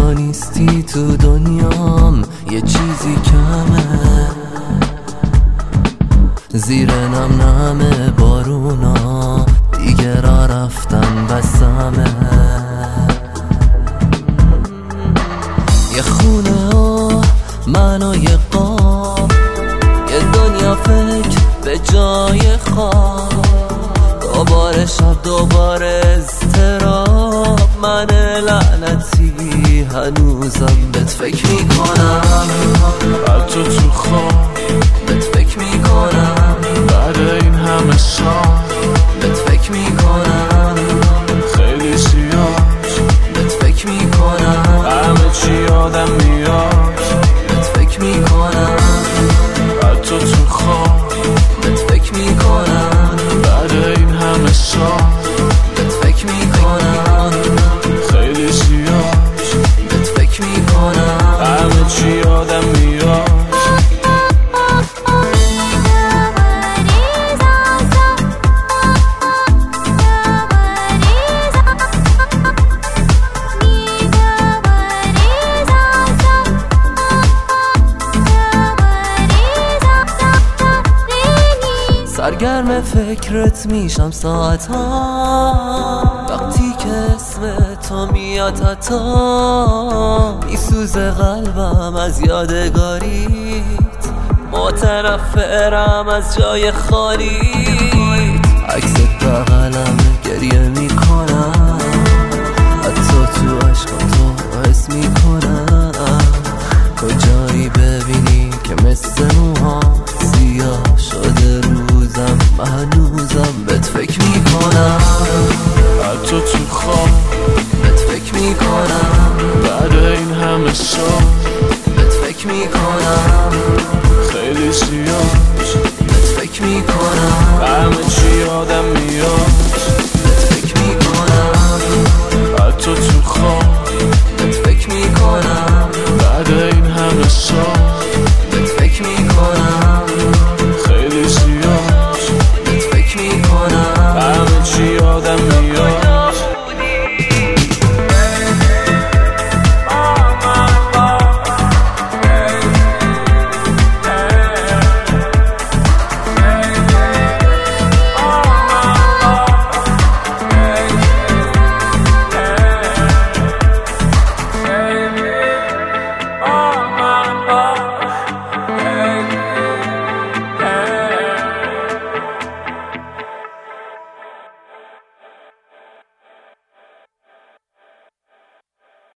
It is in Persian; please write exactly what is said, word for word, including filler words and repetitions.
تو نیستی تو دنیام یه چیزی کمه، زیر نم نم بارونا دیگه را رفتن بسمه. یه خونه و من و یه قاب، یه دنیا فکر به جای خواب، دوباره شب دوباره اضطراب. من لعنتی هنوزم بهت فکر میکنم، حتی تو خواب بهت فکر میکنم، بعد این همه سال بهت فکر میکنم، خیلی زیاد بهت فکر میکنم، همه چی یادم میاد، بهت فکر میکنم، حتی تو خواب بهت فکر میکنم، بعد این همه سال بهت فکر میکنم، خیلی زیاد بهت فکر میکنم، همه چی یادم میاد. سرگرم فکرت میشم ساعت ها، وقتی که اسم تو میاد حتی میسوزه قلبم از یادگاریت، متنفرم از جای خالیت. عکست بغلم گریه میکنم، حتی تو عشقم تو حس میکنم. کجایی ببینی که مثل موها سیاه شده روزم، هنوزم بهت فکر میکنم، حتی تو خواب بهت فکر میکنم، بعد این همه سال بهت فکر میکنم، خیلی زیاد بهت فکر میکنم.